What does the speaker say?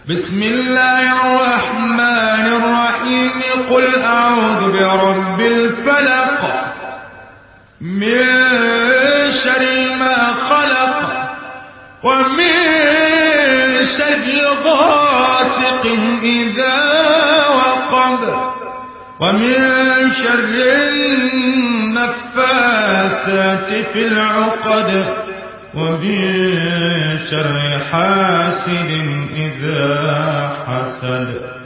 بسم الله الرحمن الرحيم. قل أعوذ برب الفلق من شر ما خلق ومن شر غاسق إذا وقب ومن شر النفاثات في العقد ومن شر حاسد إذا حسد.